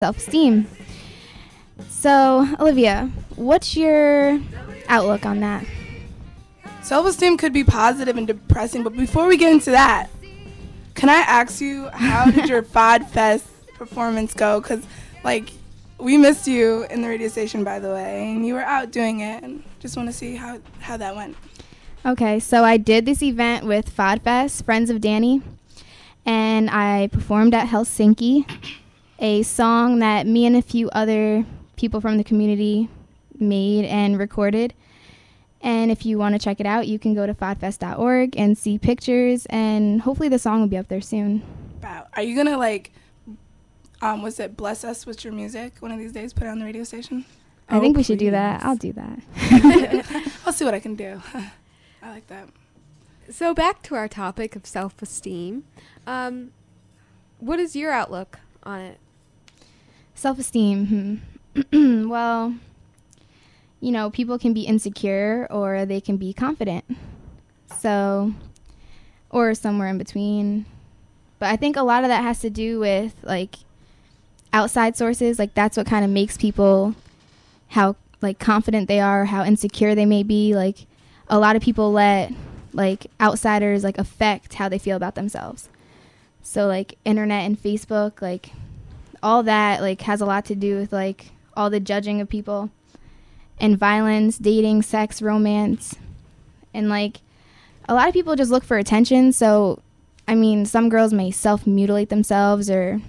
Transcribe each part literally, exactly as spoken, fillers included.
self-esteem. So, Olivia, what's your outlook on that? Self-esteem could be positive and depressing, but before we get into that, can I ask you, how did your Fod Fest performance go? Because, like, we missed you in the radio station, by the way, and you were out doing it, and just want to see how, how that went. Okay, so I did this event with Fod Fest, Friends of Danny, and I performed at Helsinki, a song that me and a few other people from the community made and recorded. And if you want to check it out, you can go to fodfest dot org and see pictures, and hopefully the song will be up there soon. Wow. Are you going to, like, um, was it Bless Us with your music one of these days, put it on the radio station? I Oh, think we should do please. that. I'll do that. I'll see what I can do. I like that. So back to our topic of self-esteem. Um, what is your outlook on it? Self-esteem. Hmm. Well, you know, people can be insecure or they can be confident. So, or somewhere in between. But I think a lot of that has to do with, like, outside sources. Like, that's what kind of makes people, how, like, confident they are, how insecure they may be. Like, a lot of people let, like, outsiders, like, affect how they feel about themselves. So, like, internet and Facebook, like, all that, like, has a lot to do with, like, all the judging of people and violence, dating, sex, romance. And, like, a lot of people just look for attention. So, I mean, some girls may self-mutilate themselves or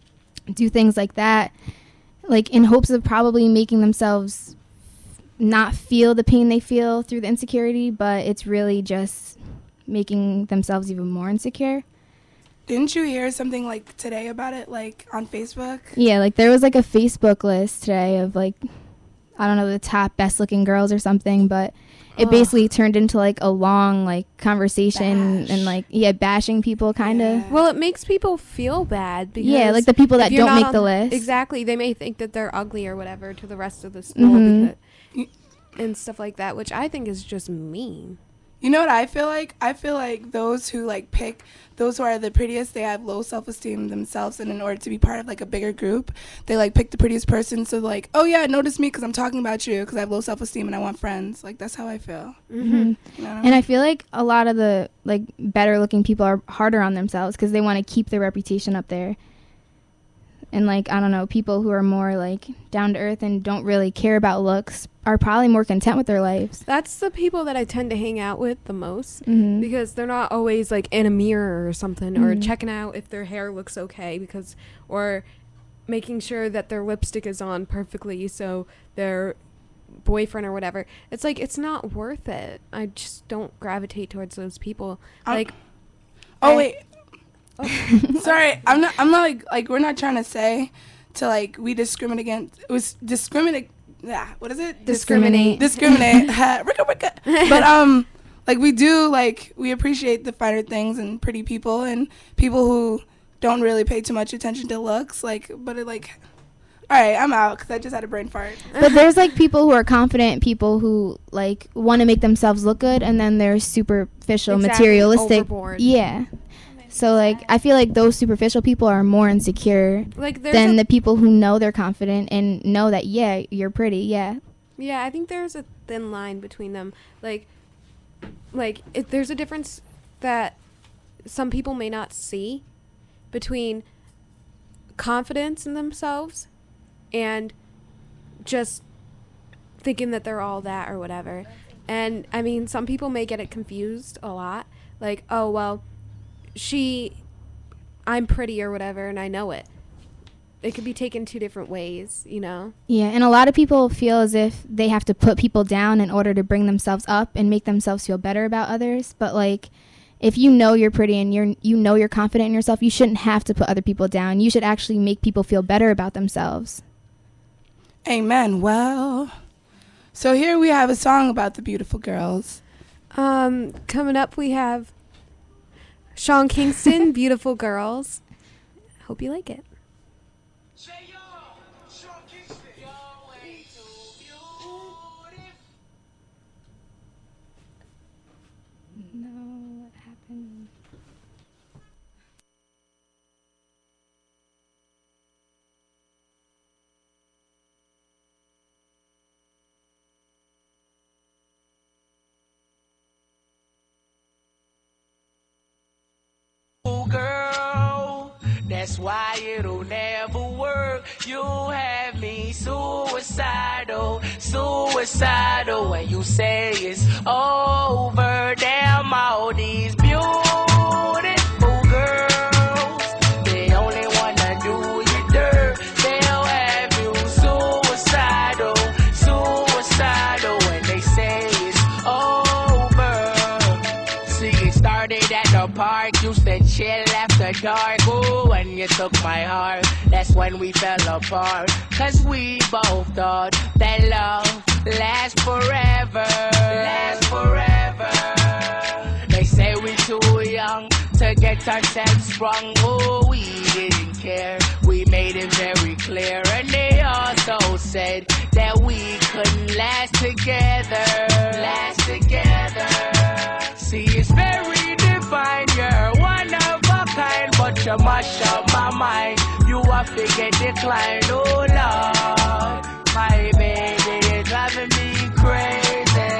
do things like that, like, in hopes of probably making themselves not feel the pain they feel through the insecurity, but it's really just making themselves even more insecure. Didn't you hear something, like, today about it, like, on Facebook? Yeah, like, there was, like, a Facebook list today of, like, I don't know, the top best-looking girls or something, but it Ugh. basically turned into, like, a long, like, conversation Bash. and, like, yeah, bashing people, kind of. Yeah. Well, it makes people feel bad because Yeah, like the people that if you're don't not make on the list. Exactly. They may think that they're ugly or whatever to the rest of the school Mhm. because, and stuff like that, which I think is just mean. You know what I feel like? I feel like those who, like, pick, those who are the prettiest, they have low self-esteem themselves, and in order to be part of, like, a bigger group, they, like, pick the prettiest person, so, like, oh, yeah, notice me because I'm talking about you because I have low self-esteem and I want friends. Like, that's how I feel. Mm-hmm. Mhm. You know what I And mean? I feel like a lot of the, like, better-looking people are harder on themselves because they want to keep their reputation up there. And, like, I don't know, people who are more, like, down-to-earth and don't really care about looks are probably more content with their lives. That's the people that I tend to hang out with the most Mm-hmm. because they're not always like in a mirror or something or Mhm. checking out if their hair looks okay because or making sure that their lipstick is on perfectly so their boyfriend or whatever. It's like it's not worth it. I just don't gravitate towards those people. Um, Like oh, I- wait. Sorry, I'm not, I'm not, like, like, we're not trying to say to, like, we discriminate against, it was discriminate, yeah, what is it? discriminate. Discriminate. Ha, ricka, ricka. But, um, like, we do, like, we appreciate the finer things and pretty people and people who don't really pay too much attention to looks, like, but it, like, all right, I'm out because I just had a brain fart. But there's, like, people who are confident, people who, like, want to make themselves look good, and then there's superficial, Exactly, materialistic. overboard. Yeah. So, like, I feel like those superficial people are more insecure Like there's than a, the people who know they're confident and know that, yeah, you're pretty, yeah. yeah, I think there's a thin line between them. Like like if there's a difference that some people may not see between confidence in themselves and just thinking that they're all that or whatever. And I mean, some people may get it confused a lot. Like, oh, well, she, I'm pretty or whatever, and I know it. It could be taken two different ways, you know? Yeah, and a lot of people feel as if they have to put people down in order to bring themselves up and make themselves feel better about others. But, like, if you know you're pretty and you're you know you're confident in yourself, you shouldn't have to put other people down. You should actually make people feel better about themselves. Amen. Well, so here we have a song about the beautiful girls. Um, coming up, we have Sean Kingston, Beautiful Girls. Hope you like it. No, what happened? That's why it'll never work. You have me suicidal, suicidal when you say it's over. Damn, all these beautiful girls, they only wanna do you dirt. They'll have you suicidal, suicidal when they say it's over. See, it started at the park, used to chill after dark. Ooh, when you took my heart, that's when we fell apart. Cause we both thought that love lasts forever, lasts forever. They say we too young to get ourselves sprung. Oh, we didn't care, we made it very clear. And they also said that we couldn't last together, last together. See, it's very divine, you're one of a kind, but you mash up my mind. You are figure decline, oh Lord. My baby is driving me crazy.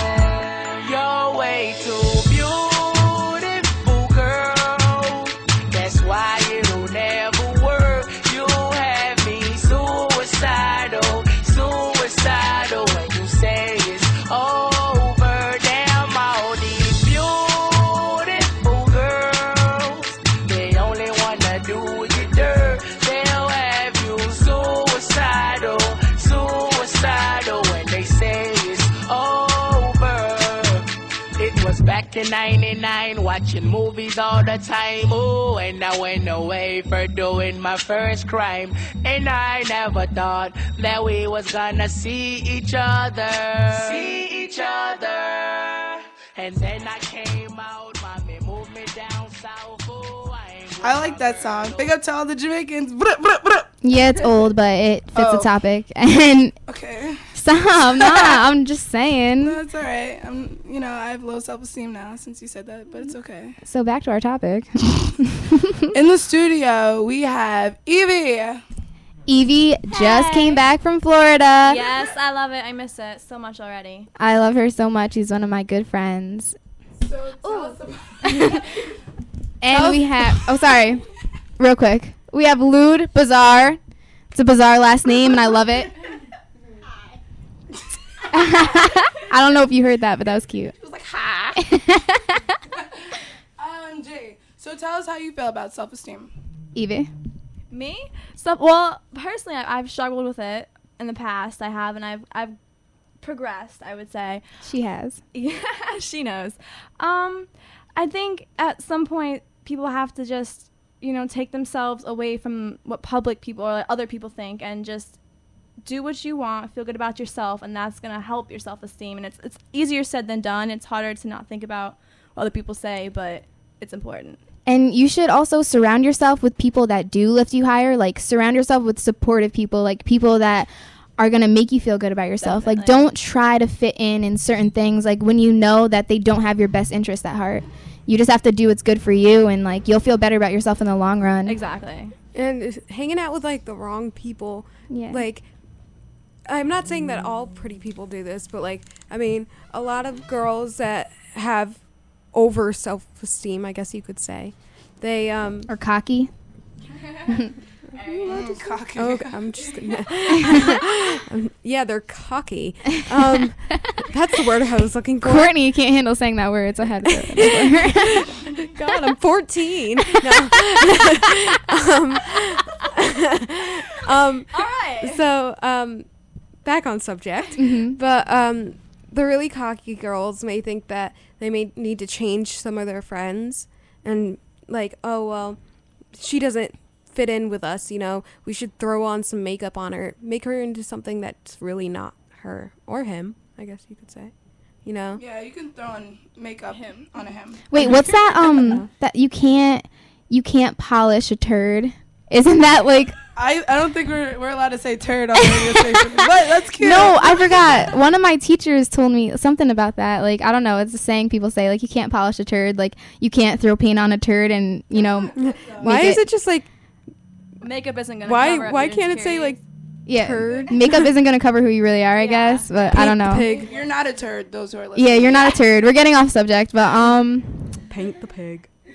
You're way too beautiful, girl. That's why it'll never work. You have me suicidal, suicidal when you say it's over. Damn, all these beautiful girls, they only wanna do you dirt. They'll have you suicidal, suicidal when they say it's over. It was back in ninety-nine, watching movies all the time. Ooh, and I went away for doing my first crime. And I never thought that we was gonna see each other, see each other. And then I came out, mommy moved me down south. Ooh, I ain't I like that song. Big up to all the Jamaicans. Bruh, bruh, bruh. Yeah, it's old, but it fits Oh. the topic. And Okay. stop, nah, I'm just saying. No, it's all right. I'm, you know, I have low self-esteem now since you said that, but it's okay. So back to our topic. In the studio, we have Evie. Evie just Hey. came back from Florida. Yes, I love it. I miss it so much already. I love her so much. She's one of my good friends. So tell us about And Tell we us- have, oh, sorry, real quick. We have Lude Bazaar. It's a bizarre last name, and I love it. I don't know if you heard that, but that was cute. It was like, hi. O M G. So tell us how you feel about self-esteem. Evie. Me? So, well, personally, I, I've struggled with it in the past. I have, and I've I've progressed, I would say. She has. Yeah, she knows. Um, I think at some point people have to just, you know, take themselves away from what public people or like other people think and just do what you want, feel good about yourself, and that's going to help your self-esteem. And it's it's easier said than done. It's harder to not think about what other people say, but it's important. And you should also surround yourself with people that do lift you higher. Like, surround yourself with supportive people, like people that are going to make you feel good about yourself. Like, Definitely. don't try to fit in in certain things, like when you know that they don't have your best interest at heart. You just have to do what's good for you, and like you'll feel better about yourself in the long run. Exactly. And is- hanging out with like the wrong people, Yeah. like I'm not saying that all pretty people do this, but like I mean a lot of girls that have over self-esteem, I guess you could say, they um Or cocky. Cocky. oh I'm just gonna um, yeah, they're cocky. Um that's the word I was looking for. Courtney, you can't handle saying that word, so I had to say it. God, I'm fourteen. No. um, um, All right. so, um, back on subject. Mhm. But um, the really cocky girls may think that they may need to change some of their friends and like, oh, well, she doesn't fit in with us, you know, we should throw on some makeup on her, make her into something that's really not her or him, I guess you could say, you know. Yeah, you can throw on makeup on a him. Wait, what's that? Um, that you can't you can't polish a turd. Isn't that like? I, I don't think we're we're allowed to say turd on the radio station, but that's cute. No, I forgot. One of my teachers told me something about that. Like, I don't know. It's a saying people say. Like, you can't polish a turd. Like, you can't throw paint on a turd and, you know, Why make is it just like, Makeup isn't gonna. why cover up why your can't it say like insecurities. yeah, turd? makeup isn't going to cover who you really are, I Yeah. guess. But I don't know. Pig. You're not a turd, those who are listening. Yeah, you're not a turd. We're getting off subject, but um, Paint the pig.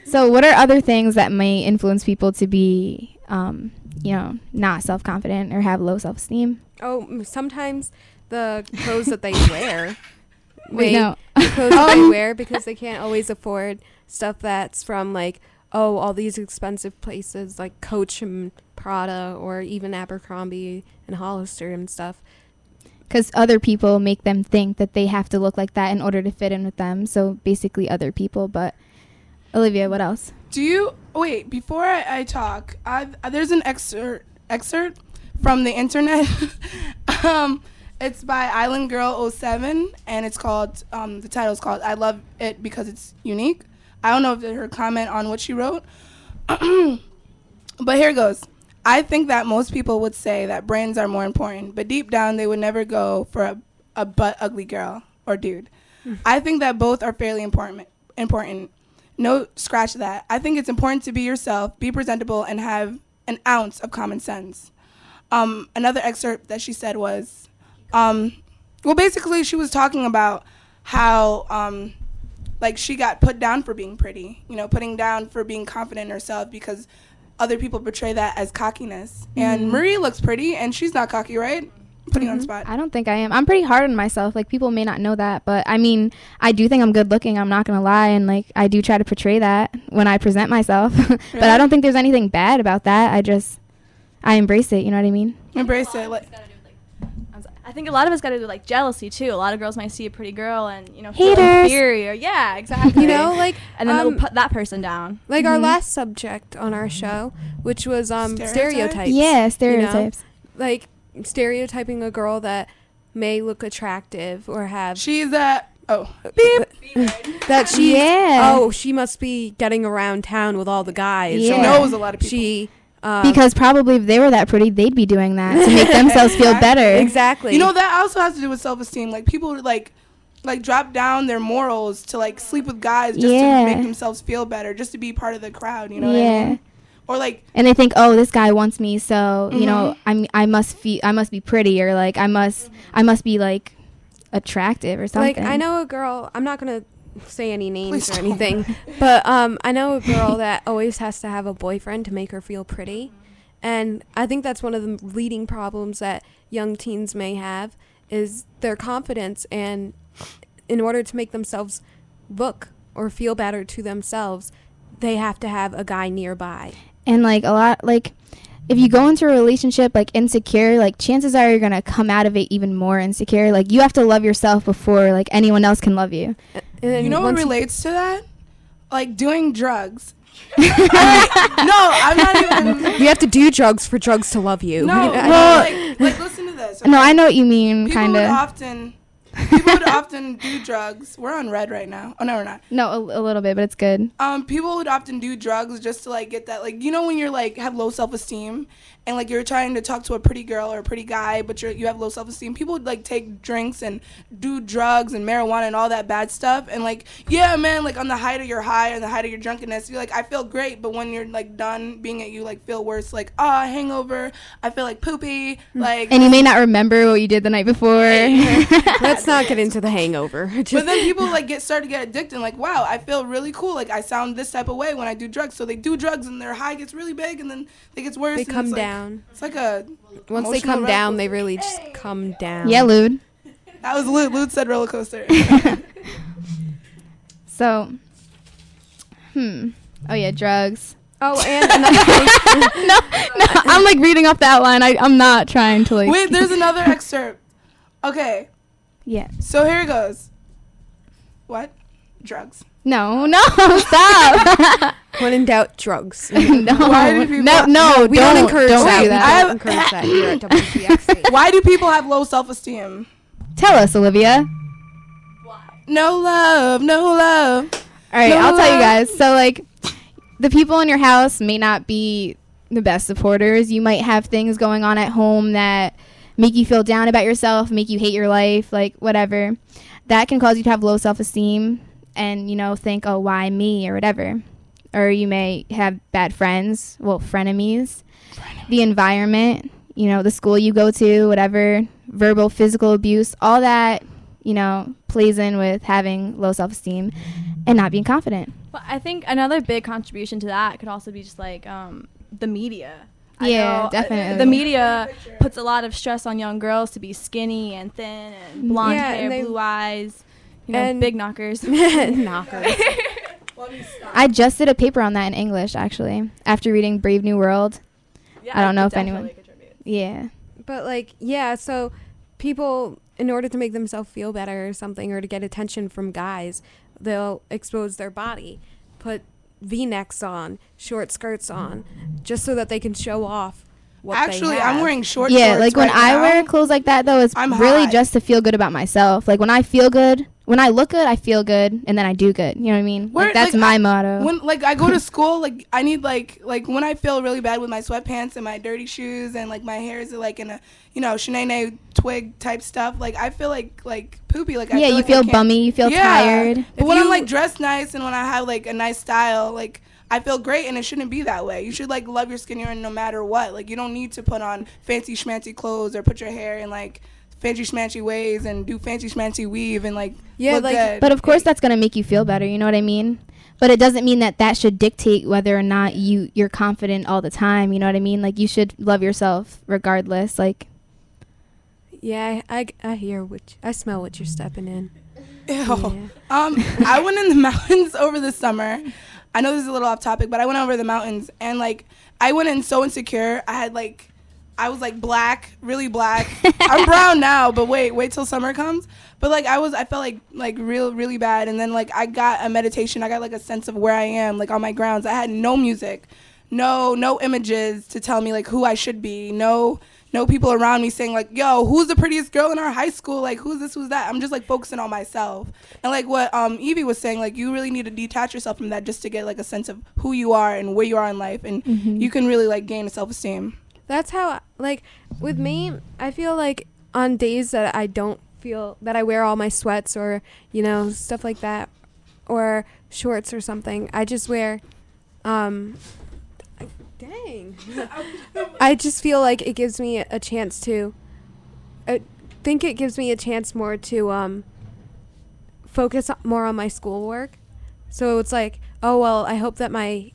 So what are other things that may influence people to be, um, you know, not self-confident or have low self-esteem? Oh, m- sometimes the clothes that they wear. Wait, may- no. The clothes that they wear because they can't always afford stuff that's from like, oh, all these expensive places like Coach and Prada or even Abercrombie and Hollister and stuff. Because other people make them think that they have to look like that in order to fit in with them. So basically other people. But Olivia, what else? Do you wait before I, I talk? I, there's an excerpt excerpt from the internet. um, it's by Island Girl oh seven, and it's called. Um, the title is called "I Love It Because It's Unique." I don't know if it's her comment on what she wrote, but here it goes. I think that most people would say that brains are more important, but deep down they would never go for a, a butt ugly girl or dude. Mm. I think that both are fairly important. Important. No, scratch that. I think it's important to be yourself, be presentable, and have an ounce of common sense. Um, another excerpt that she said was, um, well, basically she was talking about how, um, like, she got put down for being pretty, you know, putting down for being confident in herself because other people portray that as cockiness. Mm-hmm. And Marie looks pretty, and she's not cocky, right? Putting mm-hmm. on spot. I don't think I am. I'm pretty hard on myself. Like, people may not know that, but I mean, I do think I'm good looking. I'm not gonna lie, and like, I do try to portray that when I present myself. But really? I don't think there's anything bad about that. I just, I embrace it. You know what I mean? Embrace it. Like, I think a lot of us got to do like jealousy too. A lot of girls might see a pretty girl and you know feel Haters. inferior. Yeah, exactly. You know, like and then um, they'll put that person down. Like Mm-hmm. our last subject on our show, which was um Stereotypes? stereotypes. Yeah, stereotypes. You know? Like stereotyping a girl that may look attractive or have she's a oh beep that she Yeah. oh she must be getting around town with all the guys. Yeah. she knows a lot of people. She um, Because probably if they were that pretty, they'd be doing that to make themselves feel better. exactly. You know, that also has to do with self-esteem. Like, people like like drop down their morals to like sleep with guys just Yeah. to make themselves feel better, just to be part of the crowd, you know what I Yeah. mean? Or like, And they think, oh, this guy wants me, so you Mhm. know, I'm I must fe- I must be pretty, or like I must I must be like attractive or something. Like I know a girl. I'm not gonna say any names Please or don't. anything, but um, I know a girl that always has to have a boyfriend to make her feel pretty, and I think that's one of the leading problems that young teens may have is their confidence, and in order to make themselves look or feel better to themselves, they have to have a guy nearby. And like a lot, like if you go into a relationship like insecure, like chances are you're gonna come out of it even more insecure. Like you have to love yourself before like anyone else can love you. And you know what once relates to that? Like doing drugs. I, no, I'm not even. you have to do drugs for drugs to love you. No, I- Well- like, like listen to this. No, okay? I know what you mean, People kind would of. often. People would often do drugs. We're on red right now. Oh no, we're not. No, a, a little bit, but it's good. Um, people would often do drugs just to like get that, like, you know, when you're like have low self-esteem and like you're trying to talk to a pretty girl or a pretty guy, but you're you have low self-esteem. People would like take drinks and do drugs and marijuana and all that bad stuff, and like, yeah, man, like on the height of your high and the height of your drunkenness, you're like, I feel great, but when you're like done being it, you like feel worse, like ah, hangover. I feel like poopy, like. And you may not remember what you did the night before. Let's not get into the hangover. But then people like get start to get addicted. Like, wow, I feel really cool. Like I sound this type of way when I do drugs. So they do drugs and their high gets really big, and then it gets worse. They and come it's, like, down. It's like a Once they emotional come down, roller they coaster. really just come down. Yeah, Lude. That was Lude. Lude said roller coaster. So, hmm. Oh yeah, drugs. Oh, and another thing. no, no, I'm like reading off the outline. I, I'm not trying to like. Wait, there's another excerpt. Okay, Yeah. so here it goes. What? Drugs. No, no, stop. When in doubt, drugs. no, Why do people- no, no, we don't, don't, encourage don't that. do We that. don't encourage that here at W P X C. Why do people have low self-esteem? Tell us, Olivia. No love, no love. All right, No I'll tell you love. guys. So, like, the people in your house may not be the best supporters. You might have things going on at home that make you feel down about yourself, make you hate your life, like, whatever. That can cause you to have low self-esteem and, you know, think, oh, why me or whatever. Or you may have bad friends, well, frenemies. The environment, you know, the school you go to, whatever, verbal, physical abuse, all that, you know, plays in with having low self-esteem. and not being confident. But I think another big contribution to that could also be just like um, the media. I Yeah, know, uh, definitely. The media puts a lot of stress on young girls to be skinny and thin and blonde Yeah, hair, and they- blue eyes, you know, and- big knockers. Knockers. I just did a paper on that in English, actually, after reading Brave New World. Yeah, I don't know it if anyone- definitely contributes. Yeah. But like, yeah, so people, in order to make themselves feel better or something, or to get attention from guys, they'll expose their body, put V-necks on, short skirts on, just so that they can show off what Actually, they have. I'm wearing short Yeah, shorts like when right I now. wear clothes like that, though, it's I'm really hot. just to feel good about myself. Like when I feel good, when I look good, I feel good, and then I do good. You know what I mean? Where- Like, that's like, my I- motto. When like I go to school, like I need like like when I feel really bad with my sweatpants and my dirty shoes and like my hair is like in a you know Shanae twig type stuff. Like I feel like like poopy. Like I yeah, feel you like I feel can't- bummy, you feel Yeah. tired. But If when I'm you- like dressed nice and when I have like a nice style, like I feel great, and it shouldn't be that way. You should like love your skin and no matter what. Like you don't need to put on fancy schmancy clothes or put your hair in like fancy schmancy ways and do fancy schmancy weave and like Yeah, look like- good. But of course, that's gonna make you feel better. You know what I mean? But it doesn't mean that that should dictate whether or not you you're confident all the time. You know what I mean? Like you should love yourself regardless. Like Yeah, I, I, I hear what, I smell what you're stepping in. Ew. Yeah. Um, I went in the mountains over the summer. I know this is a little off topic, but I went over the mountains and like I went in so insecure. I had like, I was like black, really black. I'm brown now, but wait, wait till summer comes. But like I was, I felt like like real, really bad. And then like I got a meditation. I got like a sense of where I am, like on my grounds. I had no music, no no images to tell me like who I should be. No. No people around me saying like, yo, who's the prettiest girl in our high school? Like, who's this, who's that? I'm just like focusing on myself. And like what um, Evie was saying, like you really need to detach yourself from that just to get like a sense of who you are and where you are in life. And Mhm. you can really like gain a self-esteem. That's how, like, with me, I feel like on days that I don't feel, that I wear all my sweats or, you know, stuff like that, or shorts or something, I just wear, um, dang. I just feel like it gives me a chance to, I think it gives me a chance more to, um, focus more on my schoolwork. So it's like, oh, well, I hope that my,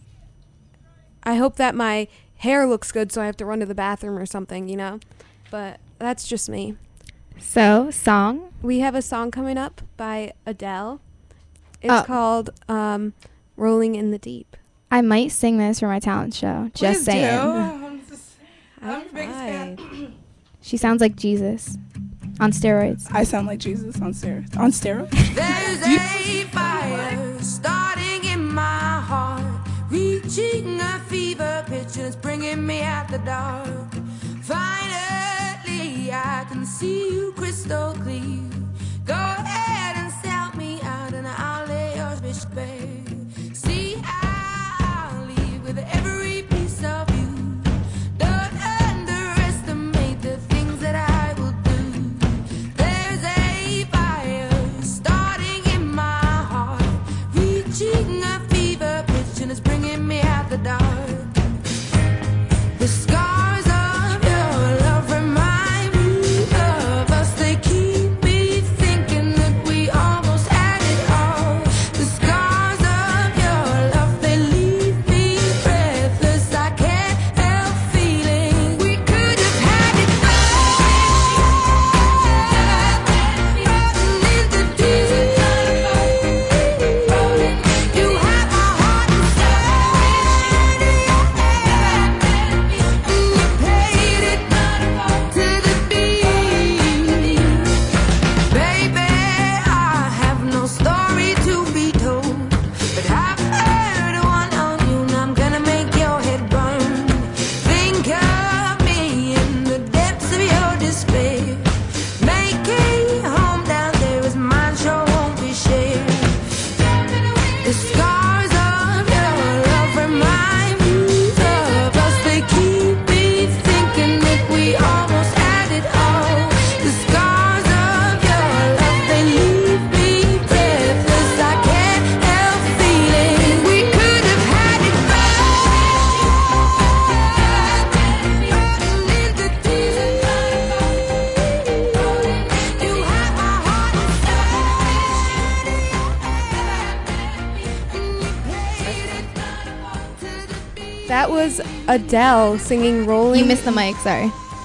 I hope that my hair looks good, so I have to run to the bathroom or something, you know? But that's just me. so, song. We have a song coming up by Adele. It's Oh. called um, Rolling in the Deep. I might sing this for my talent show. Just Please saying. do. I'm, just, I'm your biggest Alright. fan. She sounds like Jesus on steroids. I sound like Jesus on steroids. On steroids? There's a fire starting in my heart, reaching a fever pitch and it's bringing me out the dark. Finally, I can see you crystal clear. Go ahead and sell me out and I'll lay your bitch bare. See, I'll leave with every piece of you. Don't underestimate the things that I will do. There's a fire starting in my heart, reaching a fever pitch and it's bringing me out the dark. The scars of your love remind me of that was Adele singing "Rolling." You missed the mic. Sorry.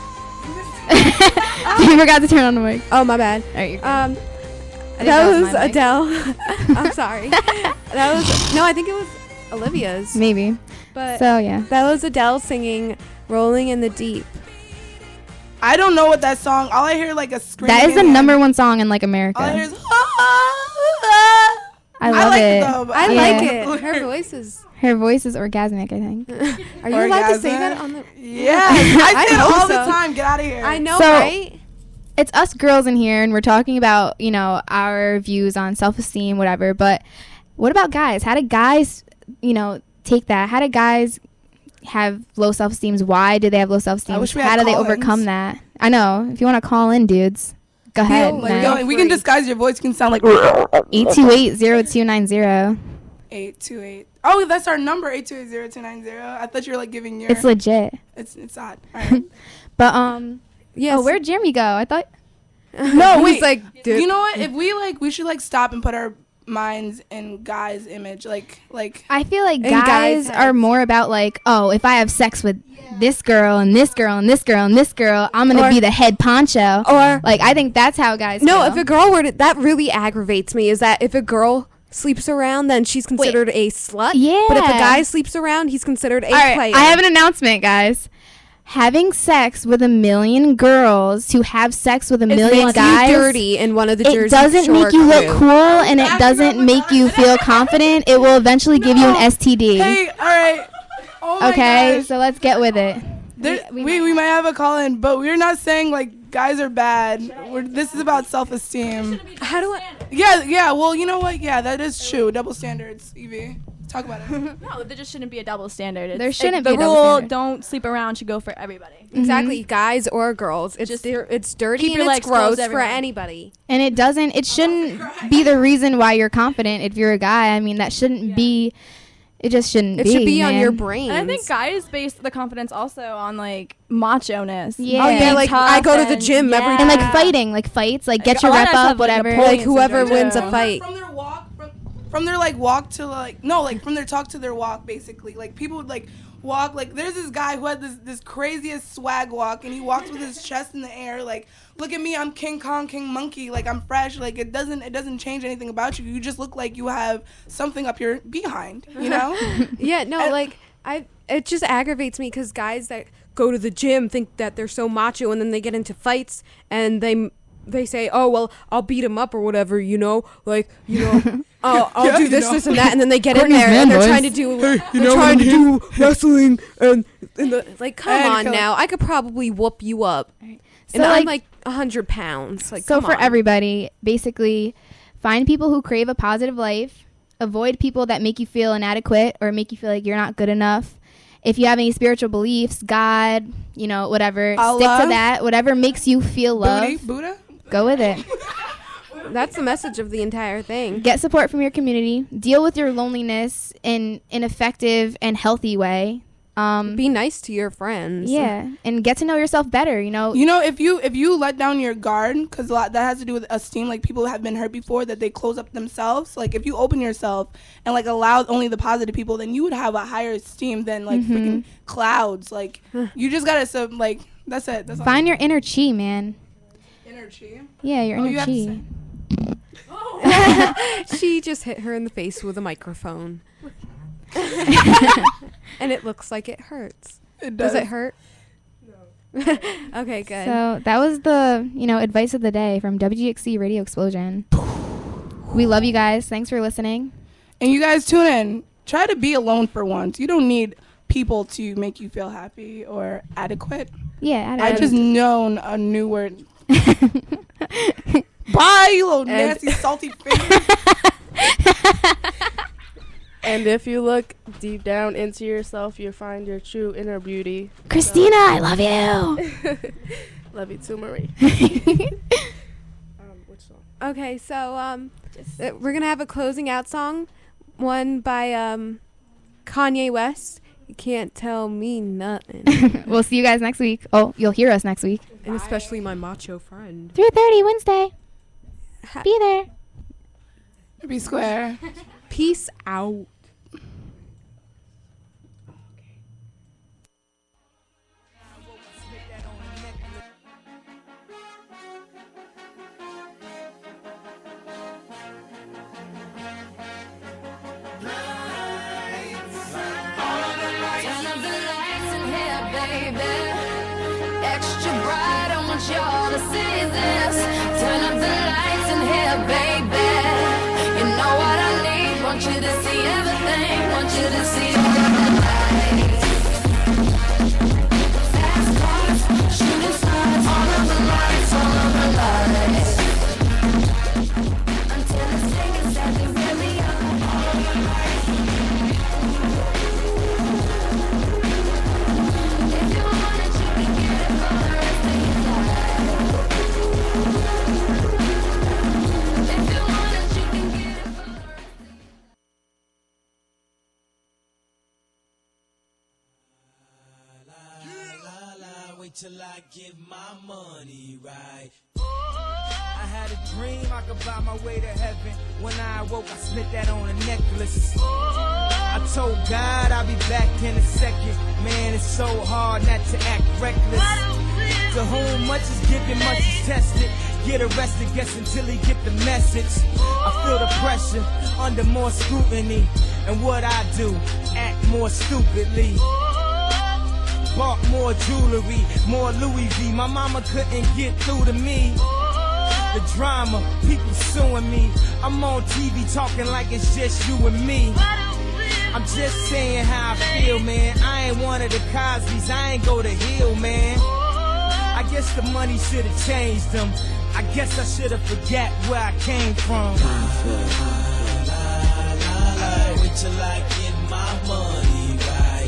You forgot to turn on the mic. Oh, my bad. All right, you're good. Um, I think that, was, my mic. Adele. I'm sorry. That was no, I think it was Olivia's. Maybe. But So yeah. that was Adele singing "Rolling in the Deep." I don't know what that song. All I hear like a scream. That is the number one song in like America. All I hear is. I I love like it. it though, but I Yeah. like it. Her voice is. Her voice is orgasmic, I think. Are you allowed to say Orgasm. that on the? Yes, I I say it hope all the so. time. Get out of here. I know, So- right? It's us girls in here, and we're talking about, you know, our views on self-esteem, whatever. But what about guys? How do guys, you know, take that? How do guys have low self-esteems? Why do they have low self-esteem? I wish we How had do they call-ins. overcome that? I know. If you want to call in, dudes, go ahead. like We're Feel man. going- we can free. disguise your voice. You can sound like eight two eight, zero two nine zero. eight two eight. Oh, that's our number. Eight two eight zero two nine zero. I thought you were like giving your. It's legit. It's it's odd. All right. But, um, Yes. oh, where'd Jeremy go? I thought, No, He's wait. like, dude. You know what? If we like, we should like stop and put our minds in guys' image. Like like. I feel like And guys' guys are heads. more about like, oh, if I have sex with this girl and this girl and this girl and this girl, I'm gonna Or- be the head poncho. Or Like, I think that's how guys. no, feel. if a girl were to, that really aggravates me. Is that if a girl sleeps around, then she's considered a slut. Yeah. But if a guy sleeps around, he's considered a All right, player. I have an announcement, guys. Having sex with a million girls who have sex with a It million makes guys, you dirty in one of the it Jersey doesn't Shore make you look crew. cool, and it doesn't make you feel confident. It will eventually give you an No. S T D. Hey, all right. Oh my Okay, gosh. so let's get with it. There, we- we, we we, might might have a call in, but we're not saying like guys are bad. We're, this is about self esteem. How do I? Yeah, yeah. Well, you know what? Yeah, that is true. Double standards. Evie, talk about it. No, there just shouldn't be a double standard. It's, There it- shouldn't the be a double rule. standard. Don't sleep around should go for everybody. Exactly, guys or girls. It's Just dir- it's dirty keep and your it's legs closed, gross for everyone. anybody. And it doesn't, it shouldn't be the reason why you're confident if you're a guy. I mean, that shouldn't be, it just shouldn't It be. should be on man. your brain. And I think guys base the confidence also on like macho-ness. Yeah. Oh yeah, Being like tough I go to the and- gym every yeah. And like fighting, like fights, like get A your lot of rep us up, have, like, whatever. Napoleon like whoever syndrome, wins a too. fight. From their walk, from, from their like walk to like no, like from their talk to their walk, basically. Like people would like walk. Like there's this guy who had this this craziest swag walk, and he walks with his chest in the air. Like, look at me, I'm King Kong, King Monkey. Like I'm fresh. Like it doesn't it doesn't change anything about you. You just look like you have something up your behind. You know? Yeah, no, And- like I it just aggravates me because guys that go to the gym think that they're so macho, and then they get into fights and they they say, oh well, I'll beat him up or whatever, you know, like you know, I'll, I'll Yeah, do you this, know. this, and that, and then they get in Courtney's there man and they're voice. trying to do Hey, you they're know trying what to I'm do wrestling and, and the, like come And on kill- now, I could probably whoop you up, and So, I'm like- like a hundred pounds, like So come for on. everybody, basically, find people who crave a positive life. Avoid people that make you feel inadequate or make you feel like you're not good enough. If you have any spiritual beliefs, God, you know, whatever, stick Allah. to that. Whatever makes you feel love, Booty, Buddha. go with it. That's the message of the entire thing. Get support from your community. Deal with your loneliness in an effective and healthy way. Um, Be nice to your friends. yeah, and get to know yourself better. You know, You know, if you if you let down your guard, because a lot that has to do with esteem. Like people have been hurt before, that they close up themselves. Like if you open yourself and like allow only the positive people, then you would have a higher esteem than like Mm-hmm. freaking clouds. Like you just gotta so like that's it. That's all. find your inner chi, man. energy. Yeah, your Oh, inner you have to chi. say- She just hit her in the face with a microphone. And it looks like it hurts. It Does does. it hurt? No. Okay, good. So that was the, you know, advice of the day from W G X C Radio Explosion. We love you guys. Thanks for listening. And you guys tune in. Try to be alone for once. You don't need people to make you feel happy or adequate. Yeah, I I just known a new word. Bye, you little nasty, salty finger. And if you look deep down into yourself, you'll find your true inner beauty. Christina, I love you. Love you too, Marie. um, which song? Okay, so um, uh, we're gonna have a closing out song, one by um, Kanye West. You can't tell me nothing, We'll see you guys next week. Oh, you'll hear us next week. and especially my macho friend. three thirty Wednesday. Ha- Be there. Be square. Peace out. baby. Extra bright, I want y'all to see this. Turn up the lights in here, baby. You know what I need, want you to see everything. Want you to see all of the lights. Fast cars, shooting stars, all of the lights, all of the lights. Until it's taken, set the really up. All of the lights. If you want it, you can get it for the rest of your life. If you want it, you can get it for the rest of your life. Wait till I get my money right. I had a dream I could buy my way to heaven. When I awoke, I slipped that on a necklace. I told God I'll be back in a second. Man, it's so hard not to act reckless. To whom much is given, much is tested. Get arrested, guess until he get the message. I feel the pressure under more scrutiny. And what I do, act more stupidly. Bought more jewelry, more Louis V. My mama couldn't get through to me. The drama, people suing me. I'm on T V talking like it's just you and me. I'm just saying how I feel, man. I ain't one of the Cosbys, I ain't go to Hill, man. I guess the money should have changed them. I guess I should have forgot where I came from. Wait till I get my money right.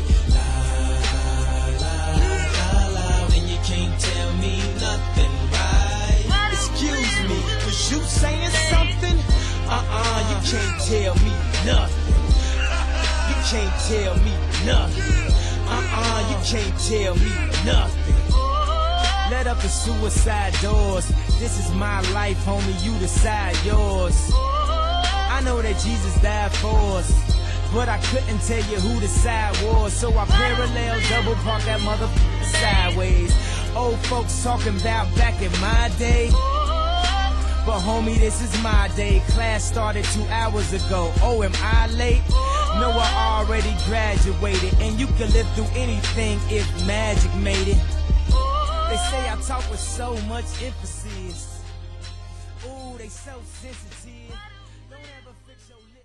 Can't tell me nothing, right? Excuse me, was you saying something? Uh-uh, you can't tell me nothing. You can't tell me nothing. Uh-uh, you can't tell me nothing. Let up the suicide doors. This is my life, homie, you decide yours. I know that Jesus died for us, but I couldn't tell you who the side was. So I parallel double park that motherfucker sideways. Old folks talking about back in my day. But homie, this is my day. Class started two hours ago. Oh, am I late? No, I already graduated. And you can live through anything if magic made it. They say I talk with so much emphasis. Ooh, they so sensitive. Don't ever fix your